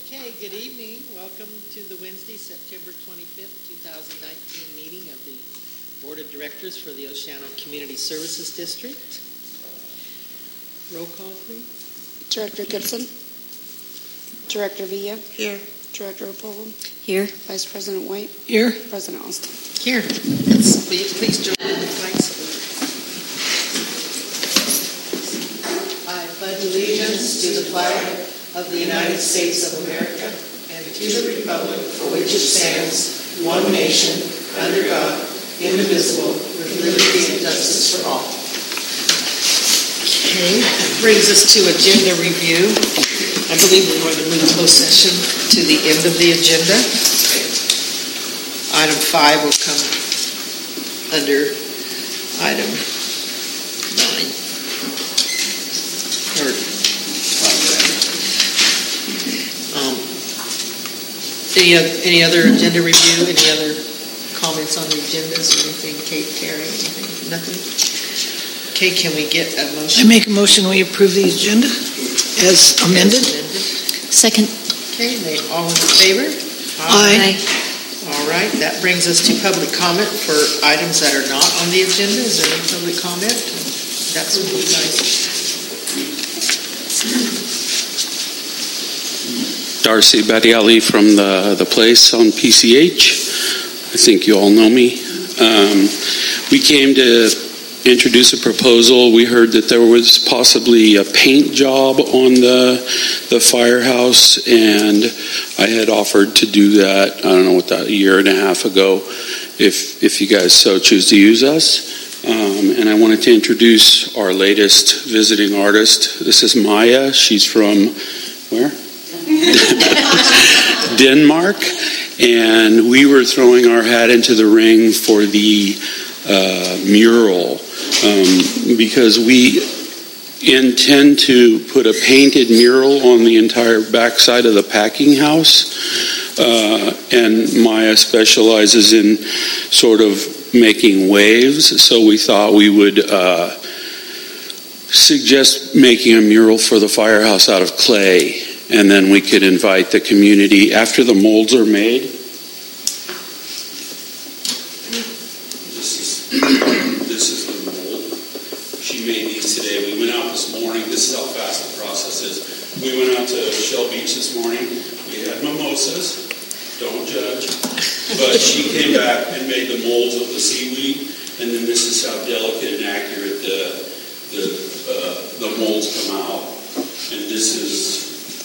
Okay, good evening. Welcome to the Wednesday, September 25th, 2019 meeting of the Board of Directors for the Oceano Community Services District. Roll call, please. Director Gibson. Director Villa. Here. Director Opolo. Here. Vice President White. Here. President Austin. Here. Please join me in the flag salute. I pledge allegiance to the flag of the United States of America and to the republic for which it stands, one nation, under God, indivisible, with liberty and justice for all. Okay, that brings us to agenda review. I believe we're going to move closed session to the end of the agenda. Item 5 will come under item 9. Or Any other agenda review? Any other comments on the agendas or anything? Kate, Terry, anything? Nothing? Okay, can we get a motion? I make a motion we approve the agenda as amended. Second. Okay, all in favor? Aye. All right, that brings us to public comment for items that are not on the agenda. Is there any public comment? That's what you guys. Darcy Badiali from the place on PCH. I think you all know me. We came to introduce a proposal. We heard that there was possibly a paint job on the firehouse, and I had offered to do that, I don't know what that, a year and a half ago, if you guys so choose to use us. And I wanted to introduce our latest visiting artist. This is Maya. She's from, where? Denmark, and we were throwing our hat into the ring for the mural because we intend to put a painted mural on the entire backside of the packing house, and Maya specializes in sort of making waves, so we thought we would suggest making a mural for the firehouse out of clay. And then we could invite the community after the molds are made. This is the mold. She made these today. We went out this morning. This is how fast the process is. We went out to Shell Beach this morning. We had mimosas. Don't judge. But she came back and made the molds of the seaweed. And then this is how delicate and accurate the molds come out. And this is...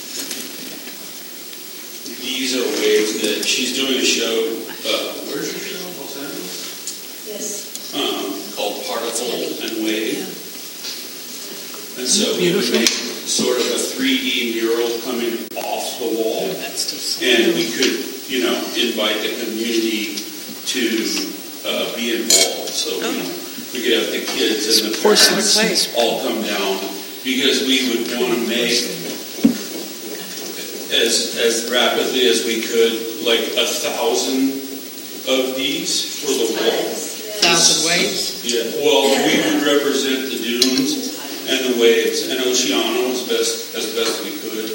These are waves that she's doing a show. Where's your show? Los Angeles? Yes. Called Particle and Wave. And so we would make sort of a 3D mural coming off the wall. And we could, invite the community to be involved. So we could have the kids and the parents all come down because we would want to make as rapidly as we could, like 1,000 of these for the wall. 1,000 waves? Yeah. Well, we would represent the dunes and the waves and Oceano as best we could.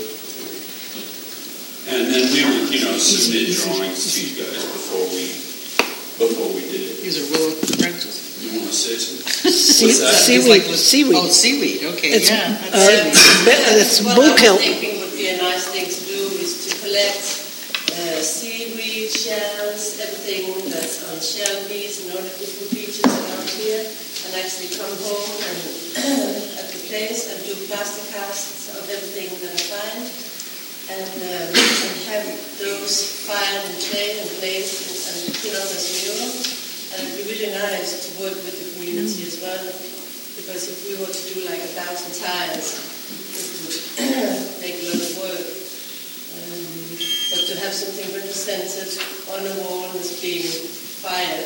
And then we would, submit drawings to you guys before we did it. These are willow branches. You want to say something? What's that? Seaweed. Oh, seaweed. Okay, It's, yeah. It's what bull I kill. was thinking would be a nice thing to do is to collect seaweed, shells, everything that's on Shell Beach and all the different beaches around here, and actually come home and at the place and do plaster casts of everything that I find, and have those filed in clay and glazed and put on as murals. And it'd be really nice to work with the community as well, because if we were to do like 1,000 tiles, it would make a lot of work. But to have something represented on the wall as being fired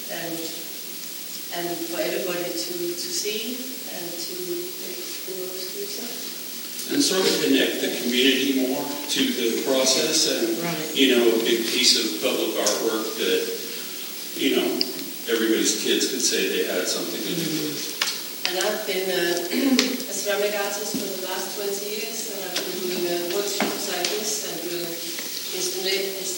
and for everybody to see and to do stuff. And sort of connect the community more to the process and, a big piece of public artwork that, everybody's kids could say they had something to do with. And I've been a ceramic artist for the last 20 years, and I've been doing workshops like this and doing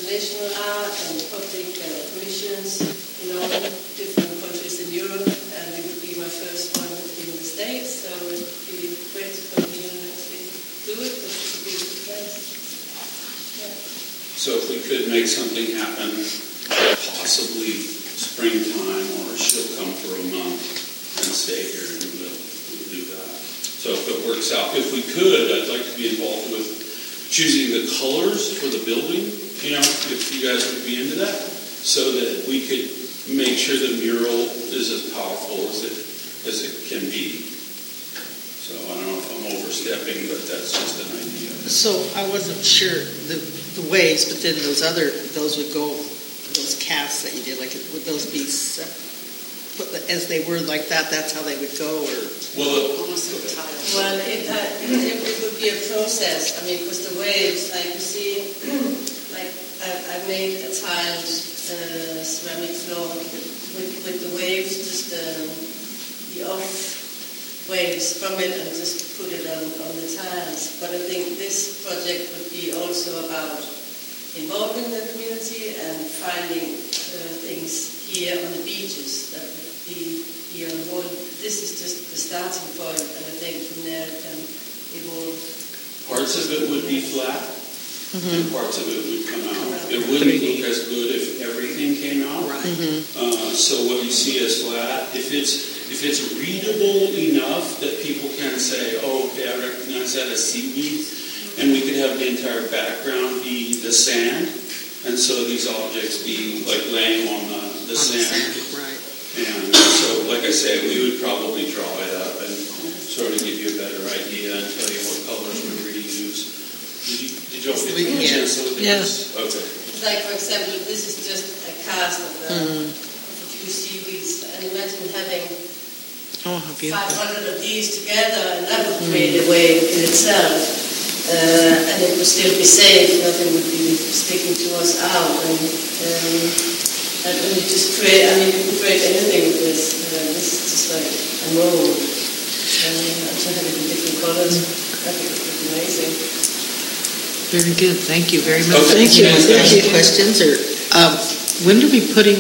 international art and public commissions in all different countries in Europe, and it would be my first one in the States, so it would be great to continue and actually do it, but it would be a good place. Yeah. So if we could make something happen, possibly springtime, or she'll come for a month and stay here, and we'll do that. So if it works out, if we could, I'd like to be involved with choosing the colors for the building, if you guys would be into that, so that we could make sure the mural is as powerful as it can be. So I don't know if I'm overstepping, but that's just an idea. So I wasn't sure the ways, but then those would go, those casts that you did, like would those be put as they were like that? That's how they would go, or almost like tiles. Well, it would be a process. I mean, because the waves, like you see, like I made a tiled ceramic floor with the waves, just the off waves from it, and just put it on the tiles. But I think this project would be also about involving the community and finding things here on the beaches that would be here on the wall. This is just the starting point, and I think from there it can evolve. Parts of it would be flat, and parts of it would come out. It wouldn't look as good if everything came out. right? So what you see as flat, if it's readable enough that people can say, oh, okay, I recognize that as seaweed, and we could have the entire background be the sand, and so these objects be like laying on the sand. Right. And so, like I say, we would probably draw it up and sort of give you a better idea and tell you what colors we really use. Did you all get a chance to look at this? Okay. Like, for example, this is just a cast of a few seaweeds, and imagine having 500 of these together, and that would create a wave in itself. And it would still be safe, nothing would be sticking to us out. And you just create, you can create anything with this. This is just like a mold. And to have it in different colors, I think it would be amazing. Very good. Thank you very much. Okay. Thank you. Any questions? Or when are we putting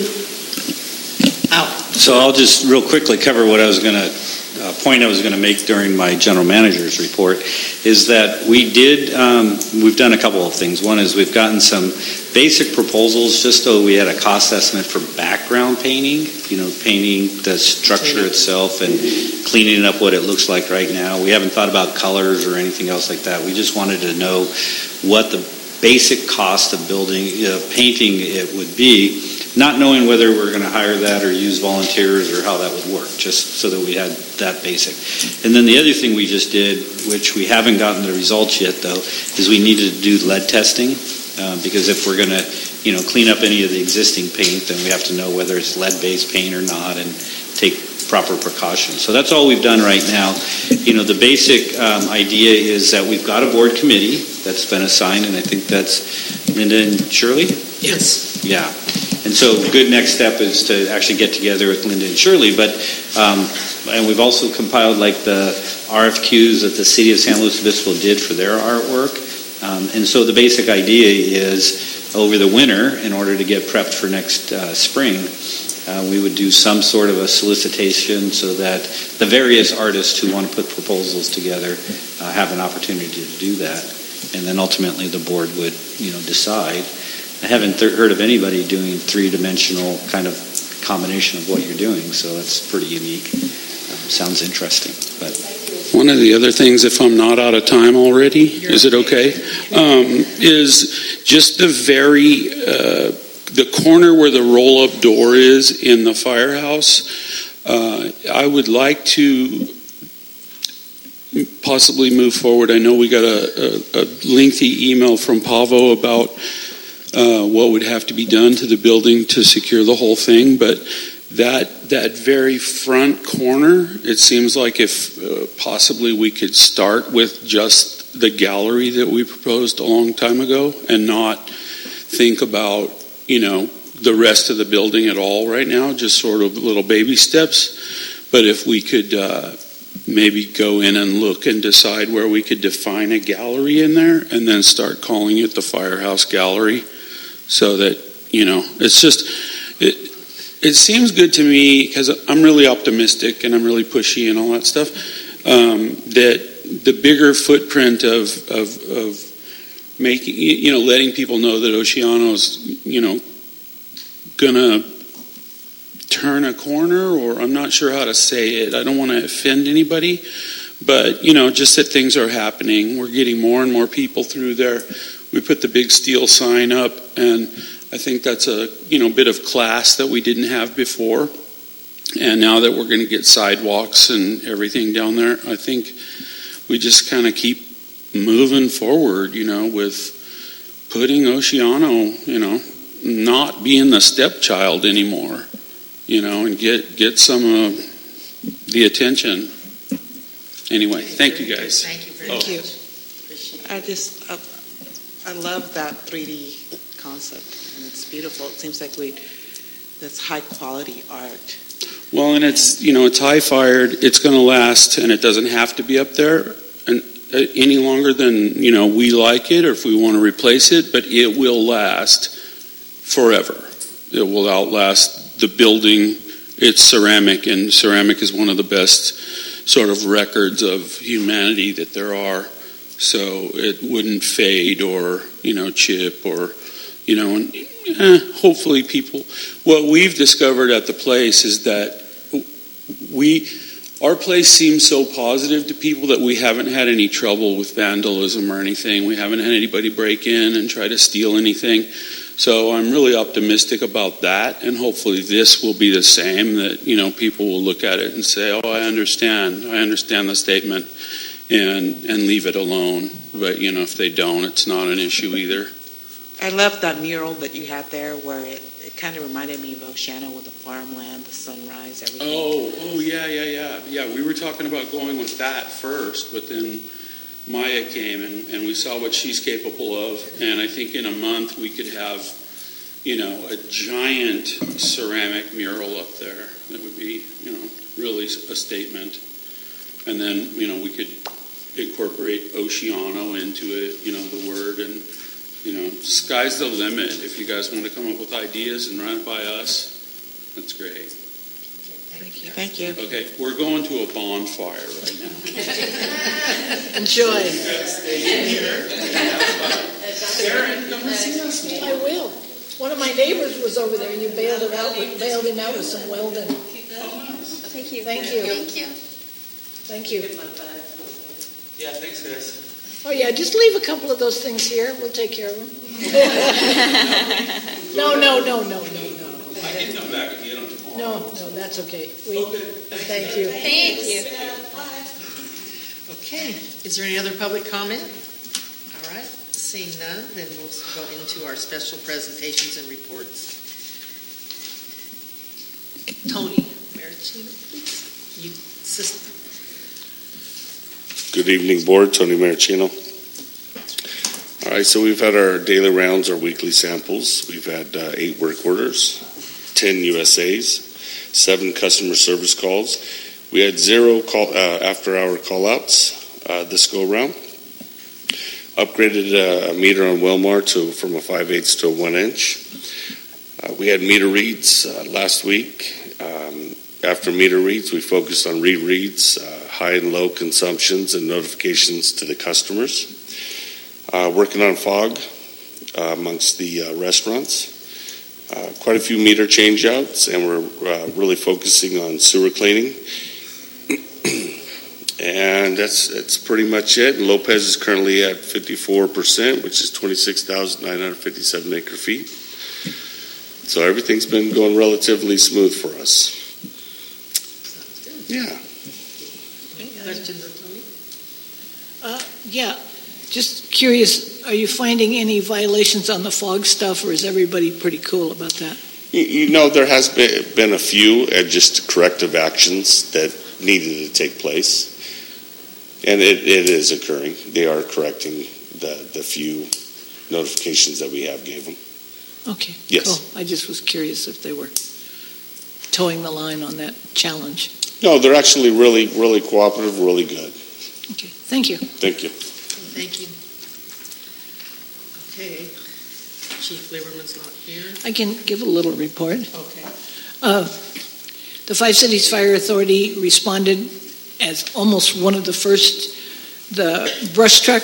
out? So I'll just real quickly cover what I was going to point I was going to make during my general manager's report, is that we've done a couple of things. One is we've gotten some basic proposals just so we had a cost estimate for background painting, painting the structure itself and cleaning up what it looks like right now. We haven't thought about colors or anything else like that. We just wanted to know what the basic cost of building, painting it would be, not knowing whether we're going to hire that or use volunteers or how that would work, just so that we had that basic. And then the other thing we just did, which we haven't gotten the results yet though, is we needed to do lead testing, because if we're going to, clean up any of the existing paint, then we have to know whether it's lead-based paint or not and take proper precautions. So that's all we've done right now. The basic idea is that we've got a board committee that's been assigned, and I think that's Linda and Shirley? Yes. Yeah. And so a good next step is to actually get together with Linda and Shirley, but and we've also compiled like the RFQs that the City of San Luis Obispo did for their artwork. And so the basic idea is over the winter, in order to get prepped for next spring, we would do some sort of a solicitation so that the various artists who want to put proposals together have an opportunity to do that. And then ultimately the board would, decide. I haven't heard of anybody doing three-dimensional kind of combination of what you're doing, so that's pretty unique. Sounds interesting. But one of the other things, if I'm not out of time already, is it okay? Is just the the corner where the roll-up door is in the firehouse. I would like to possibly move forward. I know we got a lengthy email from Pavo about what would have to be done to the building to secure the whole thing, but that very front corner, it seems like if possibly we could start with just the gallery that we proposed a long time ago and not think about, the rest of the building at all right now, just sort of little baby steps. But if we could maybe go in and look and decide where we could define a gallery in there and then start calling it the Firehouse Gallery. so that, it's just, it seems good to me, because I'm really optimistic and I'm really pushy and all that stuff, that the bigger footprint of making, letting people know that Oceano's, gonna turn a corner, or I'm not sure how to say it. I don't want to offend anybody, but, just that things are happening. We're getting more and more people through there. We put the big steel sign up, and I think that's a, bit of class that we didn't have before. And now that we're going to get sidewalks and everything down there, I think we just kind of keep moving forward, with putting Oceano, not being the stepchild anymore, and get some of the attention. Anyway, thank you guys. Thank you very much. Appreciate it. I love that 3D concept, and it's beautiful. It seems like that's high quality art. Well, and it's, it's high fired, it's going to last, and it doesn't have to be up there any longer than, we like it, or if we want to replace it, but it will last forever. It will outlast the building. It's ceramic, and ceramic is one of the best sort of records of humanity that there are. So it wouldn't fade or, chip or, and hopefully people, what we've discovered at the place is that our place seems so positive to people that we haven't had any trouble with vandalism or anything. We haven't had anybody break in and try to steal anything. So I'm really optimistic about that, and hopefully this will be the same, that, people will look at it and say, oh, I understand the statement, and leave it alone. But, if they don't, it's not an issue either. I love that mural that you had there, where it kind of reminded me of Oceano with the farmland, the sunrise, everything. Oh, yeah. Yeah, we were talking about going with that first, but then Maya came and we saw what she's capable of, and I think in a month we could have, a giant ceramic mural up there that would be, really a statement. And then, we could incorporate Oceano into it, the word, and, sky's the limit. If you guys want to come up with ideas and run it by us, that's great. Thank you. Okay, we're going to a bonfire right now. Enjoy. You guys stay in here and have fun. Karen, come and see us. I will. One of my neighbors was over there. You bailed him out with some welding. Thank you. Thank you. Thank you. Yeah, thanks, guys. Oh, yeah, just leave a couple of those things here. We'll take care of them. No. I can come back and get them tomorrow. No, that's okay. Thank you. Thank you. Okay, is there any other public comment? All right, seeing none, then we'll go into our special presentations and reports. Tony Maricino, please. You, sister. Good evening, Board. Tony Maricino. All right, so we've had our daily rounds, our weekly samples. We've had 8 work orders, 10 USAs, 7 customer service calls. We had 0 after-hour call-outs this go-around. Upgraded a meter on Wellmar from a 5/8 to a 1-inch. We had meter reads last week. After meter reads, we focused on reads, high and low consumptions, and notifications to the customers. Working on fog amongst the restaurants. Quite a few meter changeouts, and we're really focusing on sewer cleaning. And that's pretty much it. And Lopez is currently at 54%, which is 26,957 acre feet. So everything's been going relatively smooth for us. Yeah. Questions of Tony? Yeah, just curious, are you finding any violations on the fog stuff, or is everybody pretty cool about that? There has been a few just corrective actions that needed to take place. And it is occurring. They are correcting the few notifications that we have gave them. Okay, Yes. cool. I just was curious if they were towing the line on that challenge. No, they're actually really, really cooperative, really good. Okay, thank you. Thank you. Thank you. Okay. Chief Lieberman's not here. I can give a little report. Okay. The Five Cities Fire Authority responded as almost one of the first. The brush truck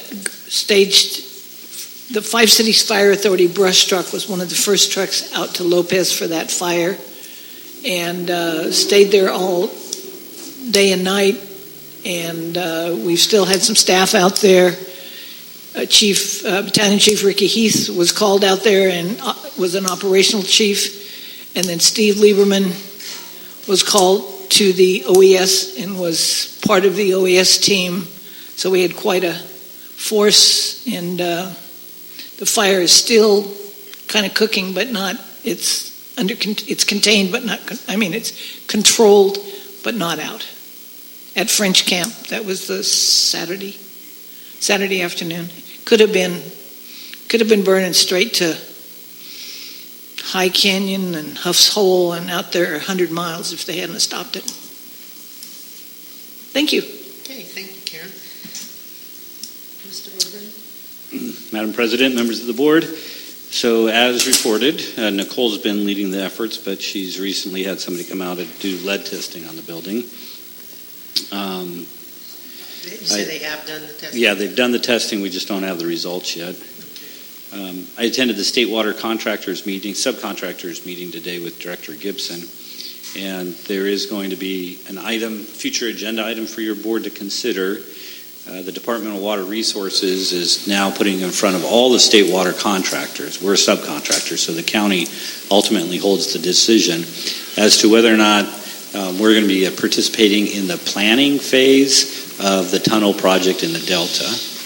the Five Cities Fire Authority brush truck was one of the first trucks out to Lopez for that fire, and stayed there all day and night. And we've still had some staff out there. Battalion Chief Ricky Heath was called out there and was an operational chief. And then Steve Lieberman was called to the OES and was part of the OES team. So we had quite a force, and the fire is still kind of cooking, but not. It's contained, but not. It's controlled, but not out. At French Camp, that was the Saturday afternoon. Could have been burning straight to High Canyon and Huff's Hole and out there 100 miles if they hadn't stopped it. Thank you. Okay, thank you, Karen. Mr. Ogren? Madam President, members of the board, so as reported, Nicole's been leading the efforts, but she's recently had somebody come out and do lead testing on the building. You say they have done the testing? Yeah, they've done the testing. We just don't have the results yet. I attended the State Water Subcontractors meeting today with Director Gibson, and there is going to be an future agenda item for your board to consider. The Department of Water Resources is now putting in front of all the state water contractors. We're a subcontractor, so the county ultimately holds the decision as to whether or not we're going to be participating in the planning phase of the tunnel project in the Delta.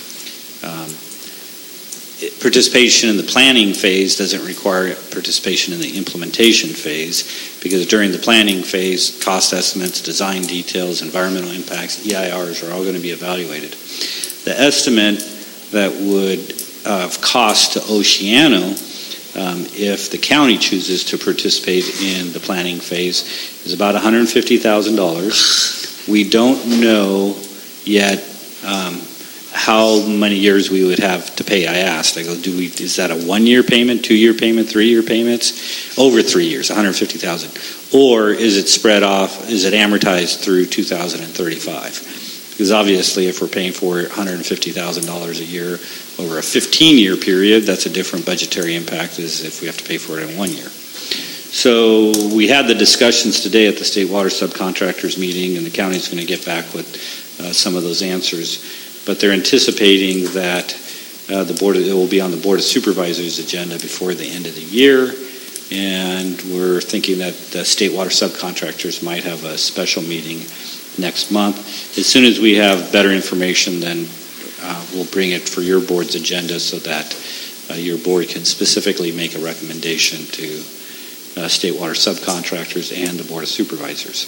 Participation in the planning phase doesn't require participation in the implementation phase, because during the planning phase, cost estimates, design details, environmental impacts, EIRs are all going to be evaluated. The estimate that would cost to Oceano if the county chooses to participate in the planning phase is about $150,000. We don't know yet how many years we would have to pay. I asked, is that a 1-year payment, 2-year payment, 3-year payments? Over 3 years, $150,000. Or is it spread off, is it amortized through 2035? Because obviously if we're paying for $150,000 a year over a 15-year period, that's a different budgetary impact as if we have to pay for it in 1 year. So we had the discussions today at the State Water Subcontractors meeting, and the county's going to get back with some of those answers. But they're anticipating that it will be on the Board of Supervisors agenda before the end of the year, and we're thinking that the State Water Subcontractors might have a special meeting next month. As soon as we have better information, then we'll bring it for your board's agenda so that your board can specifically make a recommendation to State Water Subcontractors and the Board of Supervisors.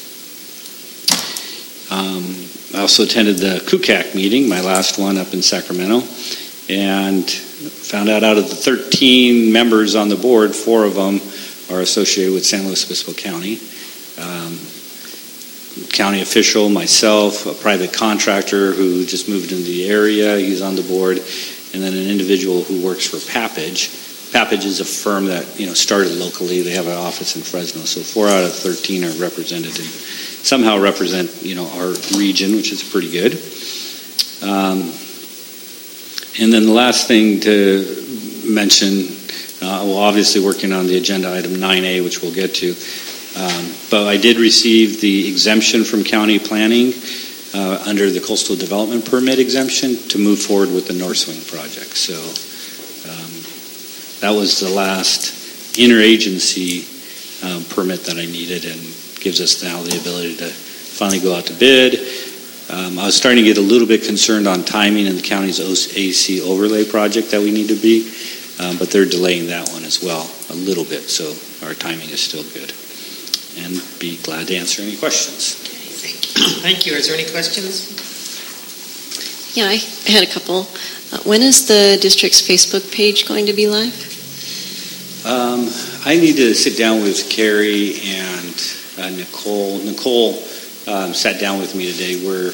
I also attended the KUCAC meeting, my last one up in Sacramento, and found out of the 13 members on the board, 4 of them are associated with San Luis Obispo County. County official, myself, a private contractor who just moved into the area, he's on the board, and then an individual who works for Papage. Papage is a firm that started locally. They have an office in Fresno, so 4 out of 13 are represented and somehow represent our region, which is pretty good. And then the last thing to mention, obviously working on the agenda item 9A, which we'll get to. But I did receive the exemption from county planning under the coastal development permit exemption to move forward with the North Swing project. So that was the last interagency permit that I needed, and gives us now the ability to finally go out to bid. I was starting to get a little bit concerned on timing in the county's AC overlay project that we need to be, but they're delaying that one as well a little bit, so our timing is still good. And be glad to answer any questions. Okay, thank you. Is there any questions? Yeah, I had a couple. When is the district's Facebook page going to be live? I need to sit down with Carrie and Nicole. Nicole sat down with me today. We're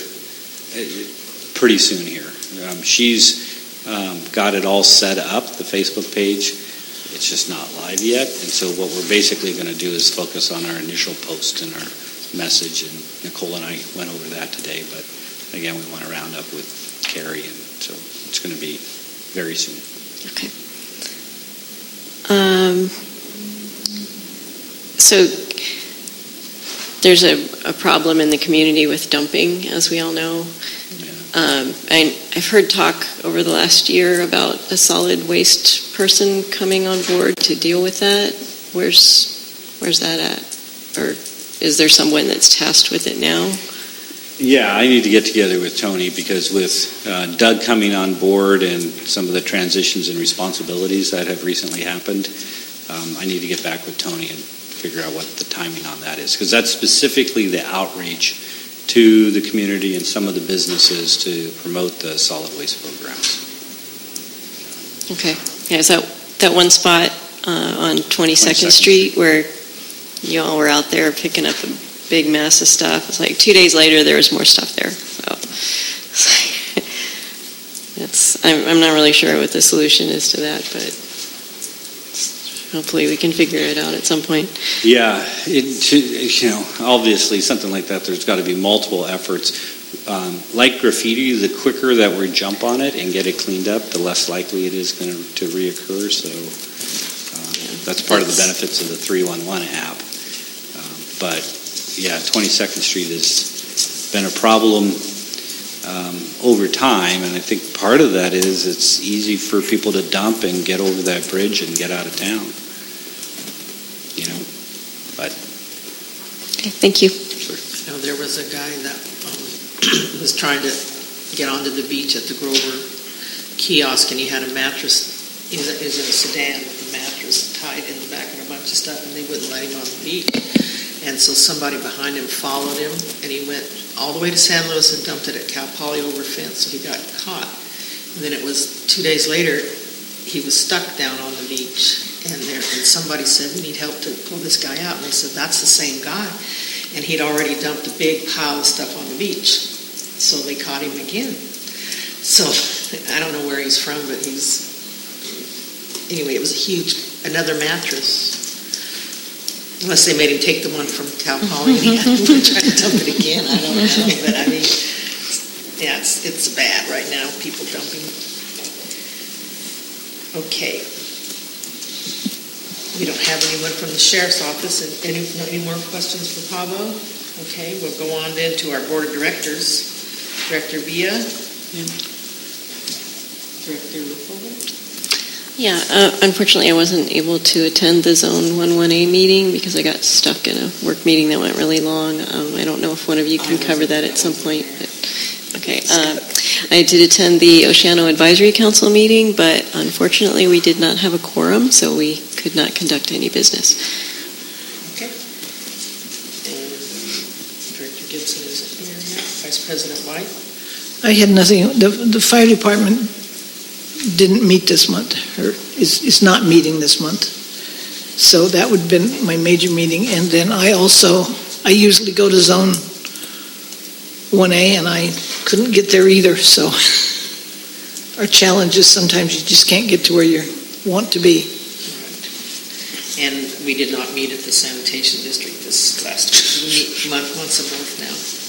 pretty soon here. She's got it all set up, the Facebook page. It's just not live yet. And so what we're basically going to do is focus on our initial post and our message. And Nicole and I went over that today. But again, we want to round up with Carrie. And so it's going to be very soon. Okay. So there's a problem in the community with dumping, as we all know. I've heard talk over the last year about a solid waste person coming on board to deal with that. Where's that at? Or is there someone that's tasked with it now? Yeah, I need to get together with Tony because with Doug coming on board and some of the transitions and responsibilities that have recently happened, I need to get back with Tony and figure out what the timing on that is, because that's specifically the outreach to the community and some of the businesses to promote the solid waste programs. Okay. Yeah, is that one spot on 22nd Street where you all were out there picking up a big mass of stuff? It's like 2 days later there was more stuff there. So I'm not really sure what the solution is to that, but hopefully we can figure it out at some point. Yeah, obviously something like that, there's got to be multiple efforts. Like graffiti, the quicker that we jump on it and get it cleaned up, the less likely it is going to reoccur. So that's part of the benefits of the 311 app. But yeah, 22nd Street has been a problem over time, and I think part of that is it's easy for people to dump and get over that bridge and get out of town. But okay, thank you. Sure. There was a guy that was trying to get onto the beach at the Grover kiosk, and he had a mattress. He was in a sedan with a mattress tied in the back and a bunch of stuff, and they wouldn't let him on the beach. And so somebody behind him followed him, and he went all the way to San Luis and dumped it at Cal Poly over a fence, so he got caught. And then it was 2 days later, he was stuck down on the beach. And somebody said, we need help to pull this guy out. And they said, that's the same guy. And he'd already dumped a big pile of stuff on the beach. So they caught him again. So I don't know where he's from, but anyway, it was another mattress. Unless they made him take the one from Cal Poly and he had to try to dump it again. I don't know. But I mean, yeah, it's bad right now, people dumping. Okay. We don't have anyone from the sheriff's office. Any more questions for Pablo? Okay, we'll go on then to our board of directors. Director Villa and Director Ruffalo. Yeah, unfortunately I wasn't able to attend the Zone 11A meeting because I got stuck in a work meeting that went really long. I don't know if one of you can cover that at some point. But, okay, I did attend the Oceano Advisory Council meeting, but unfortunately we did not have a quorum, so we could not conduct any business. Okay. And Director Gibson isn't here yet. Vice President White? I had nothing. The fire department didn't meet this month, or is not meeting this month. So that would have been my major meeting. And then I usually go to Zone 1A, and I couldn't get there either. So our challenge is sometimes you just can't get to where you want to be. Right. And we did not meet at the sanitation district this last week. We meet once a month now.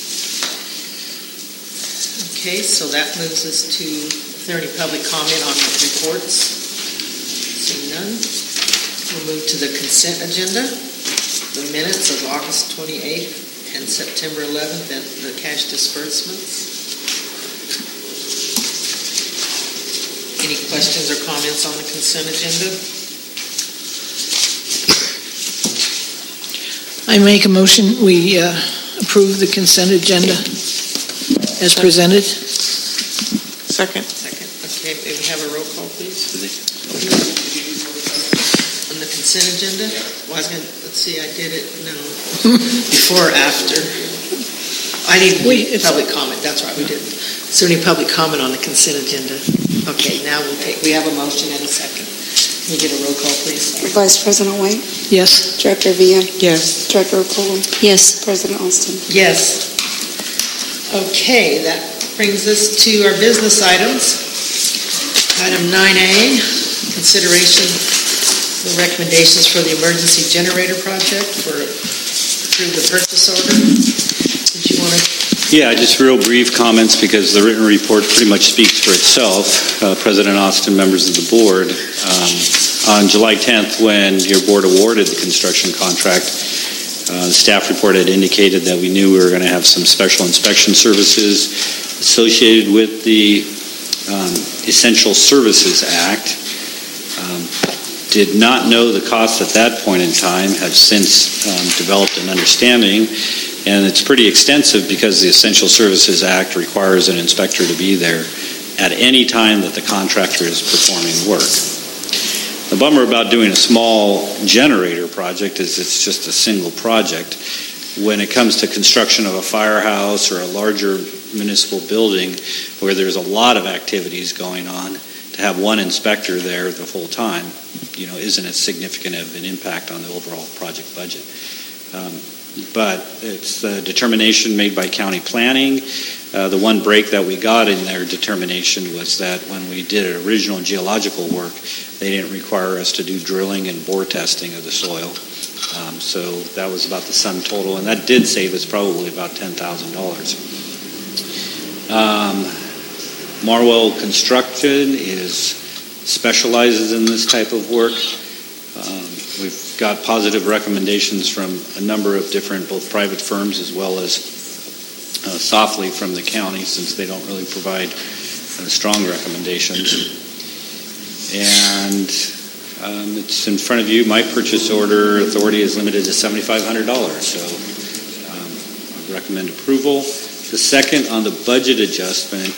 Okay, so that moves us to, is there any public comment on the reports? Seeing none. We'll move to the consent agenda, the minutes of August 28th and September 11th, and the cash disbursements. Any questions or comments on the consent agenda? I make a motion, we approve the consent agenda as presented. Second. Okay, may we have a roll call, please? On the consent agenda? Well, let's see, I did it, no. Before or after? I need public comment, that's right, we didn't. Is there any public comment on the consent agenda? Okay, now we have a motion and a second. Can we get a roll call, please? Vice President White? Yes. Director Villa? Yes. Director Polo? Yes. President Austin? Yes. Okay, that brings us to our business items. Item 9A, consideration the recommendations for the emergency generator project through the purchase order. Did you want to? Yeah, just real brief comments because the written report pretty much speaks for itself. President Austin, members of the board, on July 10th, when your board awarded the construction contract, the staff report had indicated that we knew we were going to have some special inspection services associated with the Essential Services Act. Did not know the cost at that point in time, have since developed an understanding, and it's pretty extensive because the Essential Services Act requires an inspector to be there at any time that the contractor is performing work. The bummer about doing a small generator project is it's just a single project. When it comes to construction of a firehouse or a larger municipal building where there's a lot of activities going on, to have one inspector there the whole time, isn't as significant of an impact on the overall project budget. But it's the determination made by county planning. The one break that we got in their determination was that when we did original geological work, they didn't require us to do drilling and bore testing of the soil. So that was about the sum total, and that did save us probably about $10,000. Marwell Construction specializes in this type of work. We've got positive recommendations from a number of different, both private firms as well as softly from the county, since they don't really provide strong recommendations. And it's in front of you. My purchase order authority is limited to $7,500, so I recommend approval. The second, on the budget adjustment,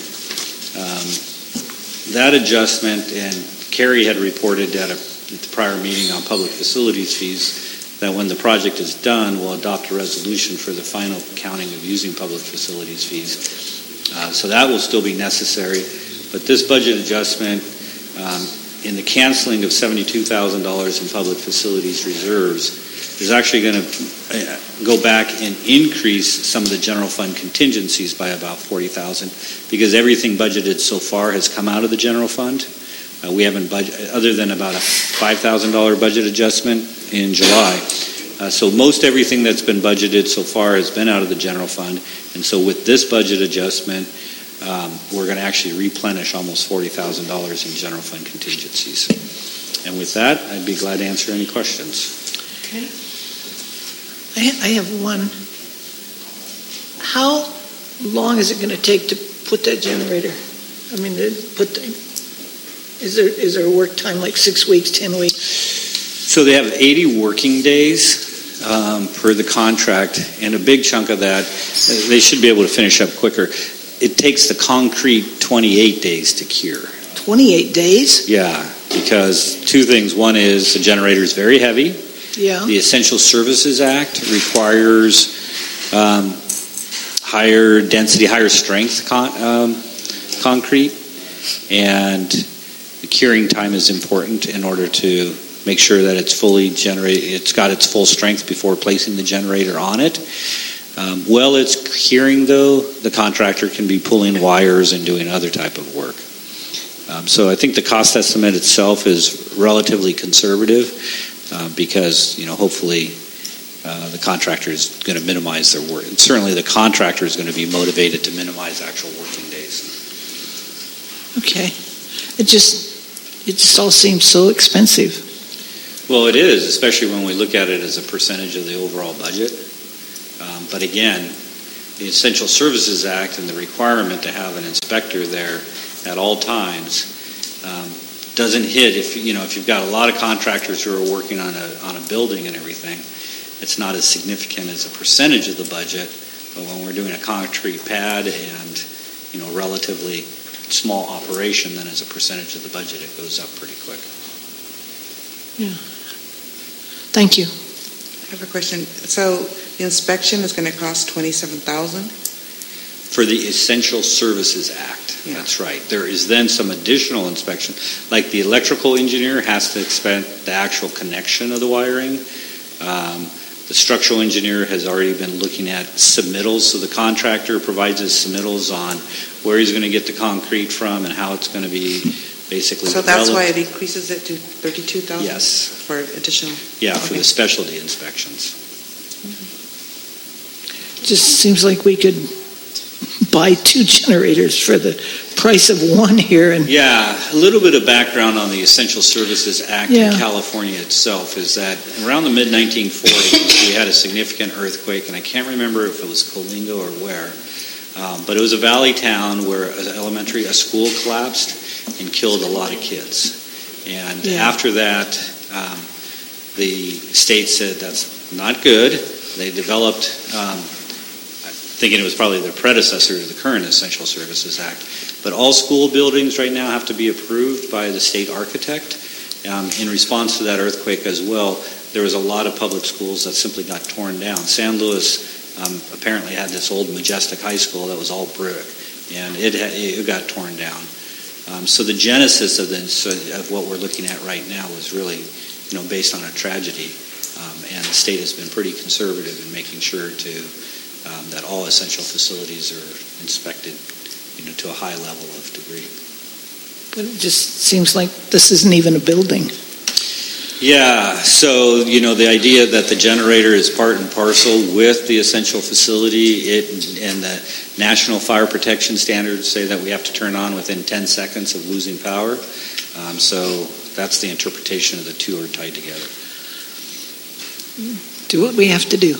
that adjustment, and Carrie had reported at the prior meeting on public facilities fees, that when the project is done, we'll adopt a resolution for the final counting of using public facilities fees. So that will still be necessary. But this budget adjustment, in the canceling of $72,000 in public facilities reserves, is actually going to go back and increase some of the general fund contingencies by about $40,000, because everything budgeted so far has come out of the general fund. We haven't budgeted, other than about a $5,000 budget adjustment in July. So most everything that's been budgeted so far has been out of the general fund, and so with this budget adjustment, we're going to actually replenish almost $40,000 in general fund contingencies. And with that, I'd be glad to answer any questions. Okay. I have one. How long is it going to take to put that generator? I mean, is there a work time like 6 weeks, 10 weeks? So they have 80 working days per the contract, and a big chunk of that, they should be able to finish up quicker. It takes the concrete 28 days to cure. 28 days? Yeah, because two things. One is the generator is very heavy. Yeah. The Essential Services Act requires higher density, higher strength concrete, and the curing time is important in order to make sure that it's fully generated. It's got its full strength before placing the generator on it. While it's curing, though, the contractor can be pulling wires and doing other type of work. So I think the cost estimate itself is relatively conservative because, hopefully the contractor is going to minimize their work. And certainly the contractor is going to be motivated to minimize actual working days. Okay. It just all seems so expensive. Well, it is, especially when we look at it as a percentage of the overall budget. But again, the Essential Services Act and the requirement to have an inspector there at all times doesn't hit if you've got a lot of contractors who are working on a building and everything. It's not as significant as a percentage of the budget, but when we're doing a concrete pad and relatively small operation, then as a percentage of the budget, it goes up pretty quick. Yeah. Thank you. I have a question. So the inspection is going to cost $27,000? For the Essential Services Act, yeah. That's right. There is then some additional inspection, like the electrical engineer has to inspect the actual connection of the wiring. The structural engineer has already been looking at submittals, so the contractor provides us submittals on where he's going to get the concrete from and how it's going to be basically So that's why it increases it to 32,000? Yes. For additional? Yeah, for the specialty inspections. Just seems like we could buy 2 generators for the price of 1 here. And Yeah, a little bit of background on the Essential Services Act Yeah. in California itself is that around the mid-1940s we had a significant earthquake, and I can't remember if it was Coalinga or where, but it was a valley town where a school collapsed and killed a lot of kids. And Yeah. after that, the state said that's not good. They developed, thinking it was probably their predecessor to the current Essential Services Act, but all school buildings right now have to be approved by the state architect. In response to that earthquake as well, there was a lot of public schools that simply got torn down. San Luis apparently had this old Majestic High School that was all brick, and it got torn down. So the genesis of what we're looking at right now was really, based on a tragedy, and the state has been pretty conservative in making sure that all essential facilities are inspected, to a high level of degree. but it just seems like this isn't even a building. Yeah, so, the idea that the generator is part and parcel with the essential facility, and the National Fire Protection Standards say that we have to turn on within 10 seconds of losing power. So that's the interpretation of the two are tied together. Do what we have to do.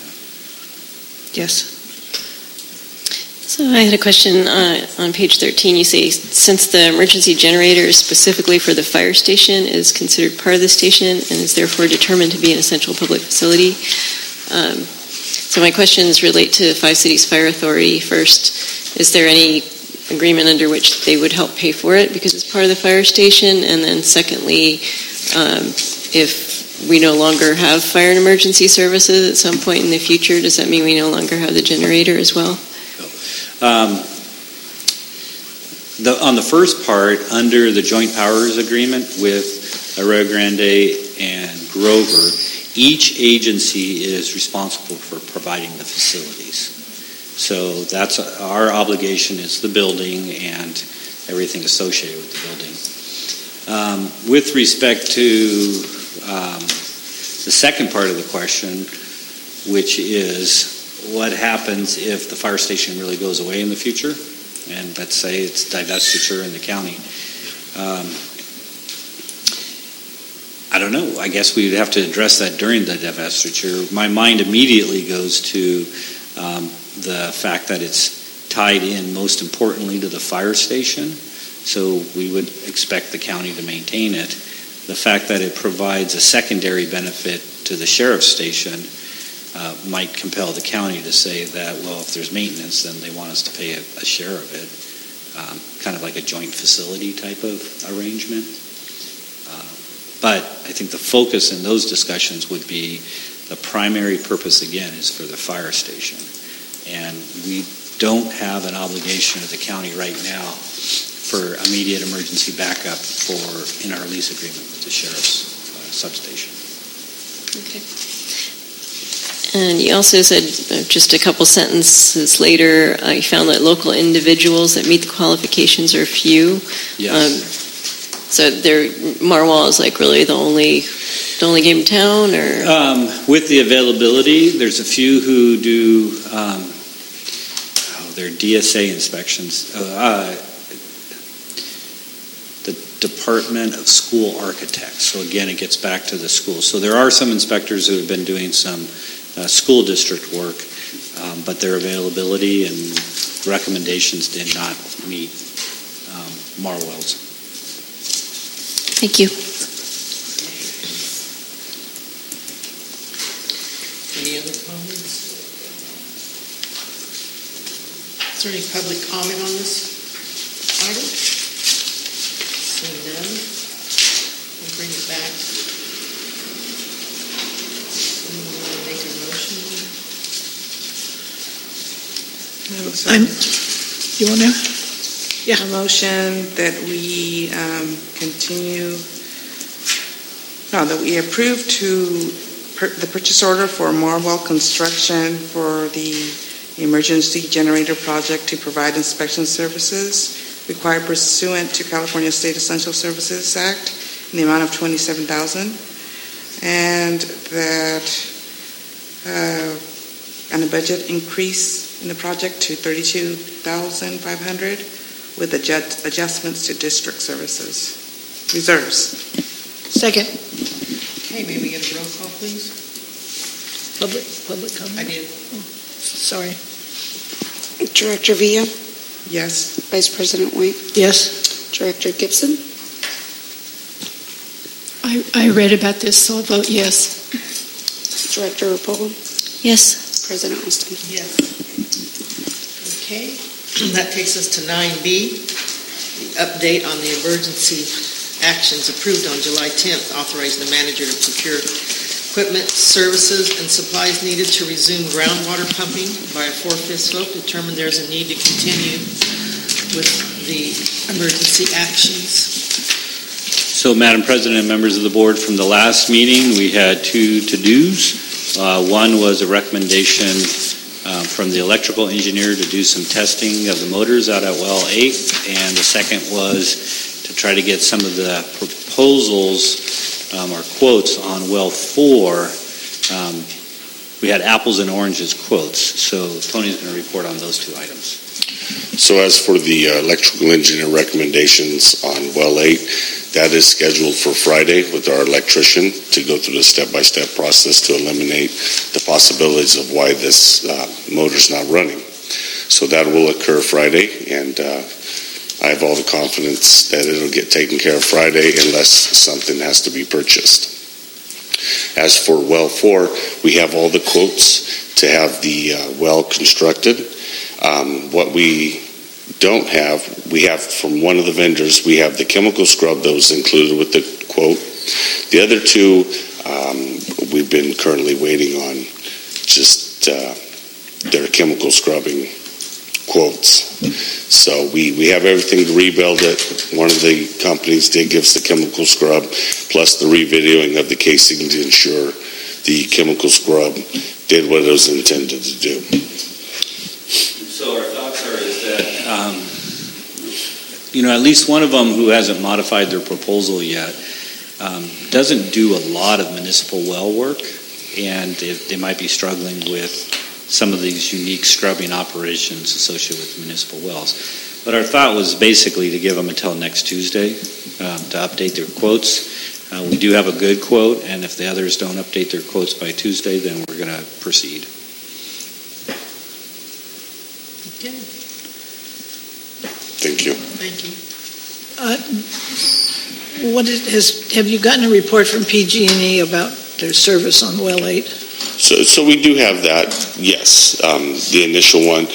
Yes. So I had a question on page 13. You say, since the emergency generator specifically for the fire station is considered part of the station and is therefore determined to be an essential public facility. So my questions relate to Five Cities Fire Authority. First, is there any agreement under which they would help pay for it because it's part of the fire station? And then secondly, if we no longer have fire and emergency services at some point in the future, does that mean we no longer have the generator as well? On the first part, under the Joint Powers Agreement with Arroyo Grande and Grover, each agency is responsible for providing the facilities. So that's our obligation is the building and everything associated with the building. With respect to the second part of the question, which is what happens if the fire station really goes away in the future, and let's say it's divestiture in the county. I don't know. I guess we would have to address that during the divestiture. My mind immediately goes to the fact that it's tied in most importantly to the fire station, so we would expect the county to maintain it. The fact that it provides a secondary benefit to the sheriff's station might compel the county to say that, well, if there's maintenance, then they want us to pay a share of it, kind of like a joint facility type of arrangement. But I think the focus in those discussions would be the primary purpose, again, is for the fire station. And we don't have an obligation of the county right now for immediate emergency backup in our lease agreement with the sheriff's substation. Okay. And you also said, just a couple sentences later, you found that local individuals that meet the qualifications are few. Yes. So Marwell is like really the only game in town, or with the availability, there's a few who do their DSA inspections. The Department of School Architects. So again, it gets back to the school. So there are some inspectors who have been doing some school district work, but their availability and recommendations did not meet Marwell's. Thank you. Any other comments? Is there any public comment on this item? Seeing none, we'll bring it back. Someone want to make a motion? You want to? Yeah. A motion that we that we approve the purchase order for Marwell Construction for the emergency generator project to provide inspection services required pursuant to California State Essential Services Act in the amount of $27,000, and that and a budget increase in the project to $32,500 with adjustments to district services reserves. Second. Okay, may we get a roll call, please? Public comment? I did. Sorry. Director Villa, Yes. Vice President White, Yes. Director Gibson. I read about this, so I'll vote yes. Director Rapogo, Yes. President Austin. Yes. Okay, that takes us to 9B, the update on the emergency actions approved on July 10th, authorizing the manager to procure equipment, services, and supplies needed to resume groundwater pumping. By a 4/5 vote, determined there's a need to continue with the emergency actions. So, Madam President and members of the board, from the last meeting, we had two to-dos. One was a recommendation from the electrical engineer to do some testing of the motors out at well 8, and the second was to try to get some of the proposals or quotes on well 4. We had apples and oranges quotes, so Tony's going to report on those two items. So as for the electrical engineer recommendations on well 8, that is scheduled for Friday with our electrician to go through the step-by-step process to eliminate the possibilities of why this motor's not running. So that will occur Friday, and I have all the confidence that it'll get taken care of Friday unless something has to be purchased. As for well 4, we have all the quotes to have the well constructed. What we don't have, we have from one of the vendors, we have the chemical scrub that was included with the quote. The other two, we've been currently waiting on just their chemical scrubbing quotes. So we have everything to rebuild it. One of the companies did give us the chemical scrub, plus the revideoing of the casing to ensure the chemical scrub did what it was intended to do. So our thoughts are that, at least one of them who hasn't modified their proposal yet doesn't do a lot of municipal well work, and they might be struggling with some of these unique scrubbing operations associated with municipal wells. But our thought was basically to give them until next Tuesday to update their quotes. We do have a good quote, and if the others don't update their quotes by Tuesday, then we're going to proceed. Okay. Thank you. Thank you. Have you gotten a report from PG&E about their service on well 8? So we do have that, yes. The initial one.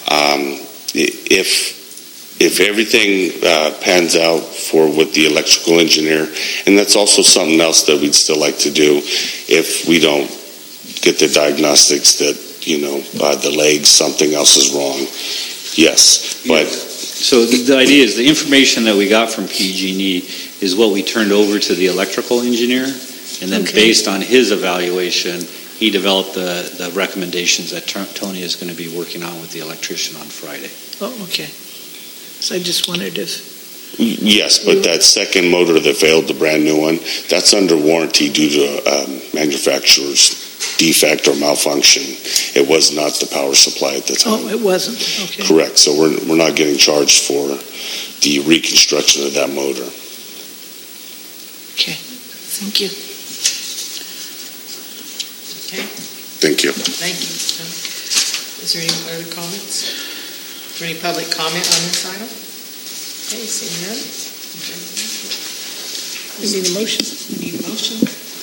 If everything pans out with the electrical engineer, and that's also something else that we'd still like to do if we don't get the diagnostics that, the legs, something else is wrong. Yes, but... So the idea is the information that we got from PG&E is what we turned over to the electrical engineer, and then based on his evaluation, he developed the recommendations that Tony is going to be working on with the electrician on Friday. Oh, okay. So I just wondered if... Yes, but that second motor that failed, the brand new one, that's under warranty due to manufacturer's defect or malfunction. It was not the power supply at the time. Oh, it wasn't. Okay. Correct. So we're not getting charged for the reconstruction of that motor. Okay. Thank you. Okay. Thank you. Thank you. Is there any other comments? Is there any public comment on this item? Okay, seeing none. We need a motion. We need a motion.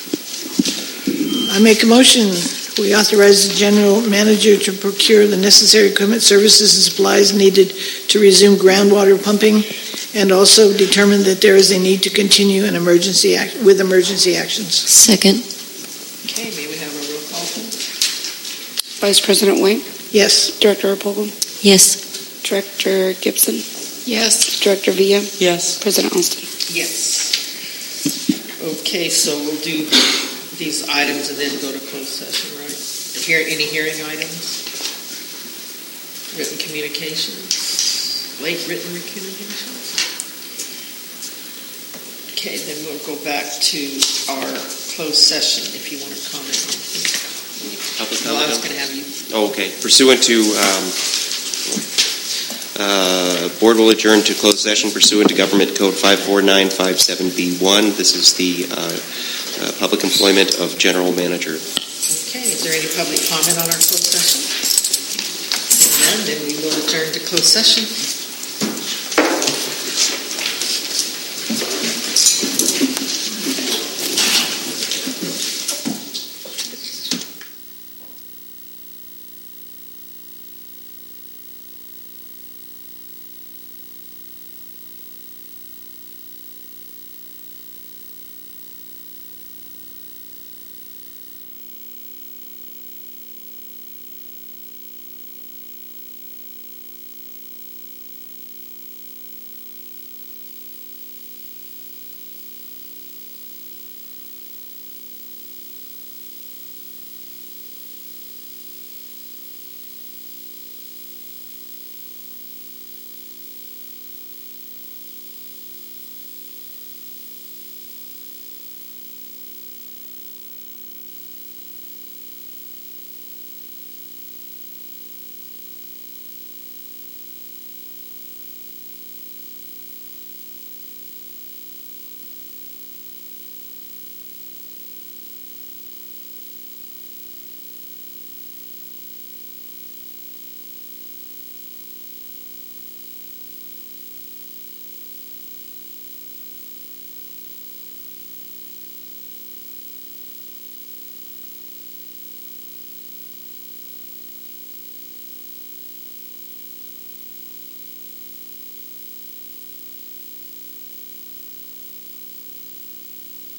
I make a motion. We authorize the general manager to procure the necessary equipment, services, and supplies needed to resume groundwater pumping, and also determine that there is a need to continue with emergency actions. Second. Okay, may we have a roll call, please? Vice President White, Yes. Director Rapogo, Yes. Director Gibson, Yes. Director Villa, Yes. President Austin. Yes. Okay, so we'll do these items and then go to closed session, right? Any hearing items? Written communications? late written recommendations? Okay, then we'll go back to our closed session if you want to comment on it. Public Well, I was comment? going to have you. Oh, okay. Pursuant to, Board will adjourn to closed session pursuant to Government Code 54957B1. This is the public employment of general manager. Okay, is there any public comment on our closed session? If none, then we will adjourn to closed session.